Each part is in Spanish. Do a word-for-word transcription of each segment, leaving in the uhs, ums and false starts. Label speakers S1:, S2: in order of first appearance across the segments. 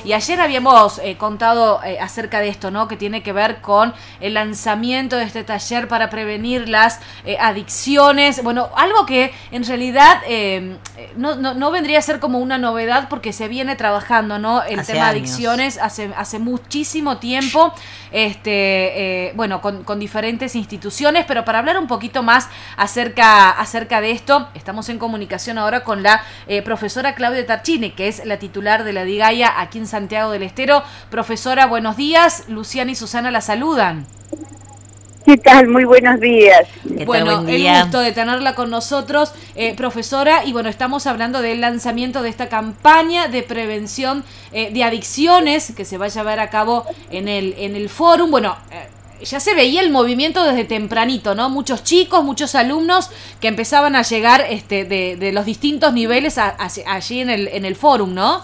S1: Y ayer habíamos eh, contado eh, acerca de esto, ¿no? Que tiene que ver con el lanzamiento de este taller para prevenir las eh, adicciones. Bueno, algo que en realidad eh, no, no, no vendría a ser como una novedad porque se viene trabajando, ¿no? El
S2: hace
S1: tema
S2: años.
S1: adicciones hace, hace muchísimo tiempo, este, eh, bueno, con, con diferentes instituciones, pero para hablar un poquito más acerca, acerca de esto, estamos en comunicación ahora con la eh, profesora Claudia Tarchini, que es la titular de la DIGAIA aquí en Santiago del Estero. Profesora, buenos días. Luciana y Susana la saludan.
S3: ¿Qué tal? Muy buenos días.
S1: Bueno,
S2: Buen día.
S1: el gusto de tenerla con nosotros, eh, profesora, y bueno, estamos hablando del lanzamiento de esta campaña de prevención eh, de adicciones que se va a llevar a cabo en el, en el fórum. Bueno, eh, ya se veía el movimiento desde tempranito, ¿no? Muchos chicos, muchos alumnos que empezaban a llegar este, de, de los distintos niveles a, a, allí en el, en el fórum, ¿no?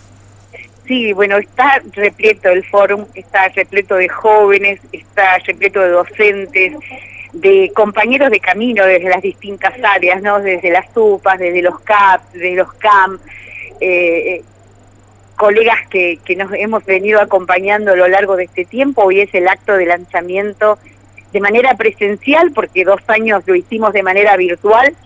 S3: Sí, bueno, está repleto el fórum, está repleto de jóvenes, está repleto de docentes, de compañeros de camino desde las distintas áreas, ¿no? Desde las U P A, desde los C A P, desde los C A M, eh, colegas que, que nos hemos venido acompañando a lo largo de este tiempo. Hoy es el acto de lanzamiento de manera presencial, porque dos años lo hicimos de manera virtual,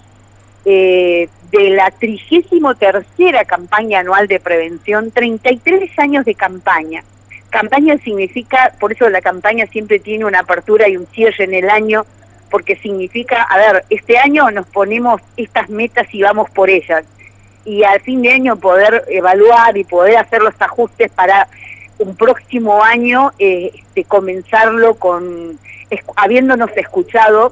S3: eh, de la trigésimo tercera campaña anual de prevención, treinta y tres años de campaña. Campaña significa, por eso la campaña siempre tiene una apertura y un cierre en el año, porque significa, a ver, este año nos ponemos estas metas y vamos por ellas, y al fin de año poder evaluar y poder hacer los ajustes para un próximo año, eh, este, comenzarlo con, es, habiéndonos escuchado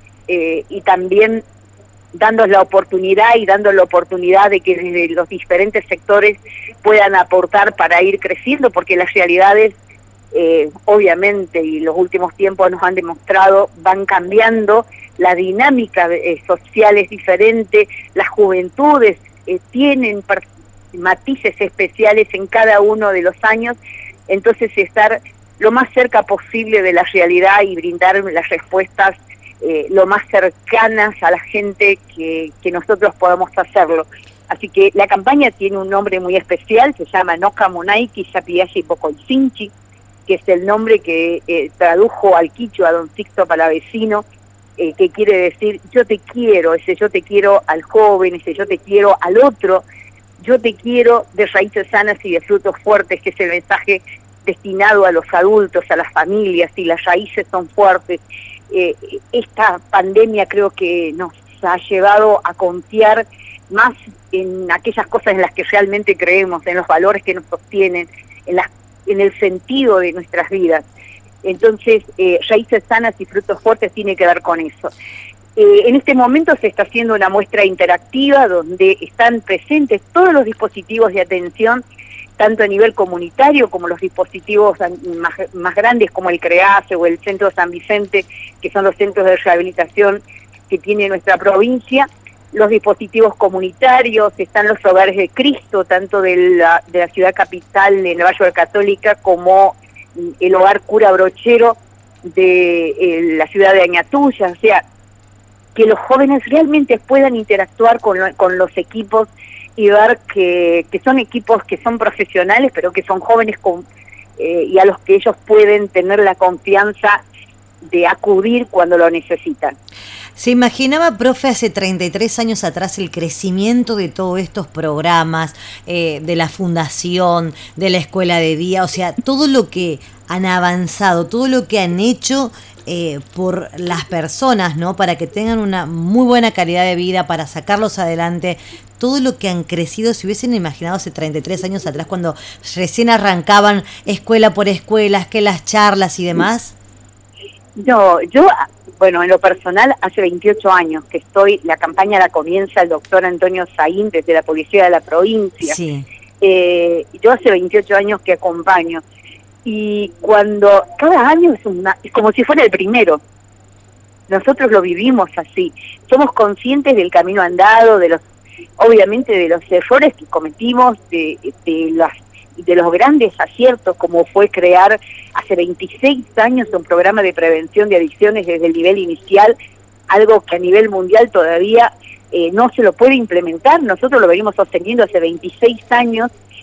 S3: eh, y también dando la oportunidad y dando la oportunidad de que desde los diferentes sectores puedan aportar para ir creciendo, porque las realidades, eh, obviamente, y los últimos tiempos nos han demostrado, van cambiando, la dinámica eh, social es diferente, las juventudes eh, tienen matices especiales en cada uno de los años, entonces estar lo más cerca posible de la realidad y brindar las respuestas Eh, lo más cercanas a la gente que, que nosotros podamos hacerlo. Así que la campaña tiene un nombre muy especial, se llama Noka Monaiki Yapiyashi Pocolsinchi, que es el nombre que eh, tradujo al quichua don Sixto Palavecino, eh, que quiere decir yo te quiero, ese yo te quiero al joven, ese yo te quiero al otro, yo te quiero de raíces sanas y de frutos fuertes, que es el mensaje destinado a los adultos, a las familias, y las raíces son fuertes. Eh, esta pandemia creo que nos ha llevado a confiar más en aquellas cosas en las que realmente creemos, en los valores que nos sostienen, en, las, en el sentido de nuestras vidas. Entonces, eh, raíces sanas y frutos fuertes tiene que ver con eso. Eh, en este momento se está haciendo una muestra interactiva donde están presentes todos los dispositivos de atención, tanto a nivel comunitario como los dispositivos más, más grandes como el CREASE o el Centro San Vicente, que son los centros de rehabilitación que tiene nuestra provincia, los dispositivos comunitarios, están los hogares de Cristo, tanto de la, de la ciudad capital, en el Valle de la Católica, como el hogar Cura Brochero de eh, la ciudad de Añatuya, o sea, que los jóvenes realmente puedan interactuar con, lo, con los equipos y ver que, que son equipos que son profesionales, pero que son jóvenes con, eh, y a los que ellos pueden tener la confianza de acudir cuando lo necesitan.
S2: ¿Se imaginaba, profe, hace treinta y tres años atrás el crecimiento de todos estos programas, eh, de la fundación, de la escuela de día, o sea, todo lo que han avanzado, todo lo que han hecho eh, por las personas, ¿no? Para que tengan una muy buena calidad de vida, para sacarlos adelante, todo lo que han crecido, si hubiesen imaginado hace treinta y tres años atrás, cuando recién arrancaban escuela por escuela, que las charlas y demás?
S3: No, yo, bueno, en lo personal, hace veintiocho años que estoy, la campaña la comienza el doctor Antonio Saín desde la Policía de la Provincia.
S2: Sí.
S3: Eh, yo hace veintiocho años que acompaño. Y cuando cada año es, una, es como si fuera el primero. Nosotros lo vivimos así. Somos conscientes del camino andado, de los, obviamente de los errores que cometimos, de, de, las, de los grandes aciertos, como fue crear hace veintiséis años un programa de prevención de adicciones desde el nivel inicial, algo que a nivel mundial todavía eh, no se lo puede implementar. Nosotros lo venimos sosteniendo hace veintiséis años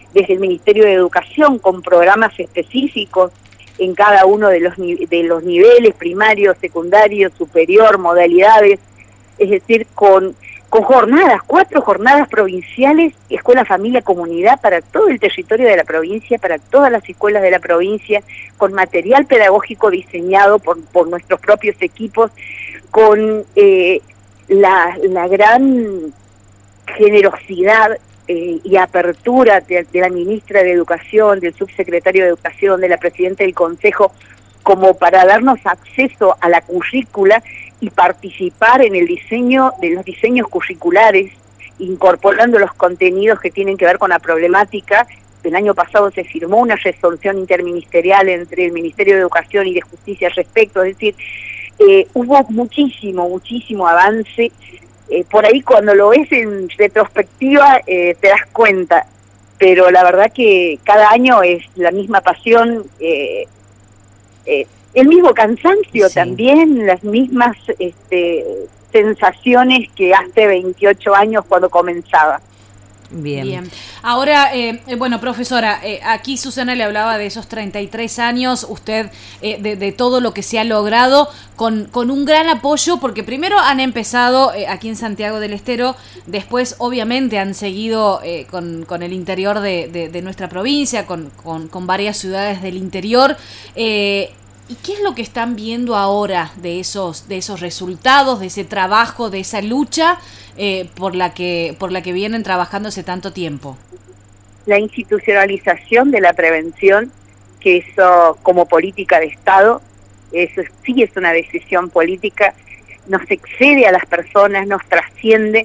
S3: desde el Ministerio de Educación con programas específicos en cada uno de los, de los niveles, primario, secundario, superior, modalidades, es decir, con, con jornadas, cuatro jornadas provinciales, escuela, familia, comunidad, para todo el territorio de la provincia, para todas las escuelas de la provincia, con material pedagógico diseñado por, por nuestros propios equipos, con eh, la, la gran generosidad eh, y apertura de, de la ministra de Educación, del subsecretario de Educación, de la presidenta del Consejo, como para darnos acceso a la currícula y participar en el diseño de los diseños curriculares, incorporando los contenidos que tienen que ver con la problemática. El año pasado se firmó una resolución interministerial entre el Ministerio de Educación y de Justicia al respecto, es decir, eh, hubo muchísimo, muchísimo avance. Eh, por ahí cuando lo ves en retrospectiva eh, te das cuenta, pero la verdad que cada año es la misma pasión, eh, eh, el mismo cansancio, sí, también, las mismas este, sensaciones que hace veintiocho años cuando comenzaba.
S1: Bien. Bien. Ahora, eh, bueno, profesora, eh, aquí Susana le hablaba de esos treinta y tres años, usted eh, de, de todo lo que se ha logrado, con, con un gran apoyo, porque primero han empezado eh, aquí en Santiago del Estero, después obviamente han seguido eh, con, con el interior de, de, de nuestra provincia, con, con, con varias ciudades del interior. Eh, ¿Y qué es lo que están viendo ahora de esos, de esos resultados, de ese trabajo, de esa lucha eh, por la que, por la que vienen trabajando hace tanto tiempo?
S3: La institucionalización de la prevención, que eso como política de Estado, eso sí es una decisión política, nos excede a las personas, nos trasciende,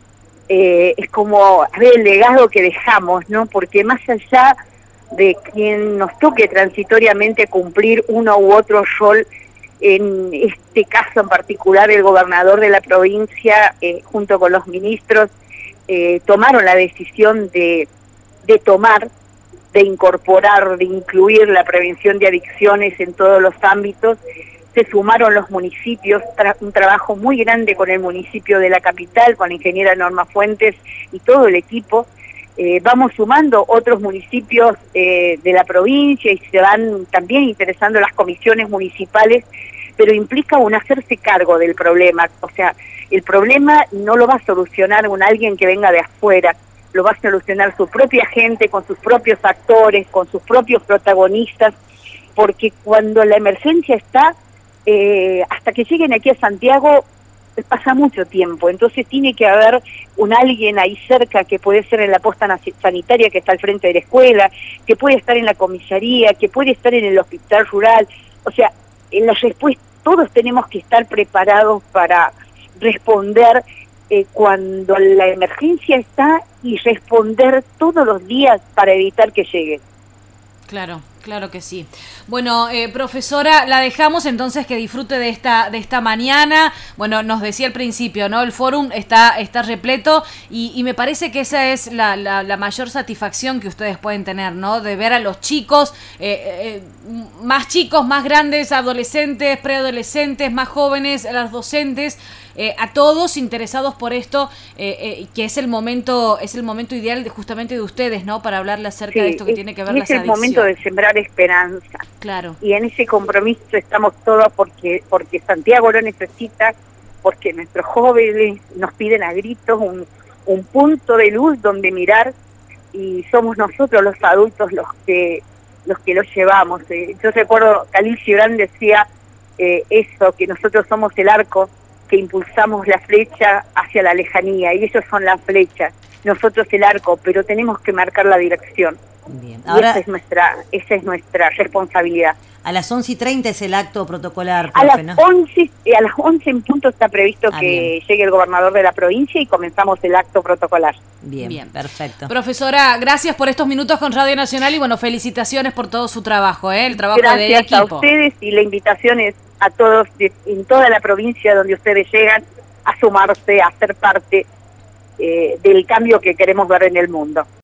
S3: eh, es como a ver, el legado que dejamos, ¿no? Porque más allá de quien nos toque transitoriamente cumplir uno u otro rol, en este caso en particular el gobernador de la provincia, eh, junto con los ministros, eh, tomaron la decisión de, de tomar, de incorporar, de incluir la prevención de adicciones en todos los ámbitos. Se sumaron los municipios, tra un trabajo muy grande con el municipio de la capital, con la ingeniera Norma Fuentes y todo el equipo. Eh, vamos sumando otros municipios eh, de la provincia y se van también interesando las comisiones municipales, pero implica un hacerse cargo del problema. O sea, el problema no lo va a solucionar un alguien que venga de afuera, lo va a solucionar su propia gente, con sus propios actores, con sus propios protagonistas, porque cuando la emergencia está, eh, hasta que lleguen aquí a Santiago, pasa mucho tiempo, entonces tiene que haber un alguien ahí cerca, que puede ser en la posta sanitaria que está al frente de la escuela, que puede estar en la comisaría, que puede estar en el hospital rural. O sea, en la respuesta todos tenemos que estar preparados para responder eh, cuando la emergencia está, y responder todos los días para evitar que llegue.
S1: Claro, claro que sí. Bueno, eh, profesora, la dejamos entonces, que disfrute de esta de esta mañana. Bueno, nos decía al principio, ¿no? El fórum está está repleto y, y me parece que esa es la, la, la mayor satisfacción que ustedes pueden tener, ¿no? De ver a los chicos, eh, eh, más chicos, más grandes, adolescentes, preadolescentes, más jóvenes, a los docentes, eh, a todos interesados por esto, eh, eh, que es el momento es el momento ideal de, justamente de ustedes, ¿no? Para hablarle acerca sí, de esto que es, tiene que ver las adicciones.
S3: Es el momento de sembrar esperanza.
S1: Claro.
S3: Y en ese compromiso estamos todos, porque porque Santiago lo necesita, porque nuestros jóvenes nos piden a gritos un, un punto de luz donde mirar, y somos nosotros los adultos los que los que lo llevamos. Eh, yo recuerdo, Khalil Gibran decía eh, eso, que nosotros somos el arco que impulsamos la flecha hacia la lejanía, y ellos son la flecha, nosotros el arco, pero tenemos que marcar la dirección.
S2: Bien. Ahora,
S3: y esa es nuestra, esa es nuestra responsabilidad.
S2: A las once y treinta es el acto protocolar,
S3: profe, a las
S2: ¿no?
S3: once, a las once en punto está previsto ah, que bien. llegue el gobernador de la provincia y comenzamos el acto protocolar.
S2: Bien, bien, perfecto.
S1: Profesora, gracias por estos minutos con Radio Nacional y bueno, felicitaciones por todo su trabajo, ¿eh? El trabajo
S3: gracias
S1: de equipo.
S3: Gracias a ustedes, y la invitación es a todos de, en toda la provincia donde ustedes llegan, a sumarse, a ser parte eh, del cambio que queremos ver en el mundo.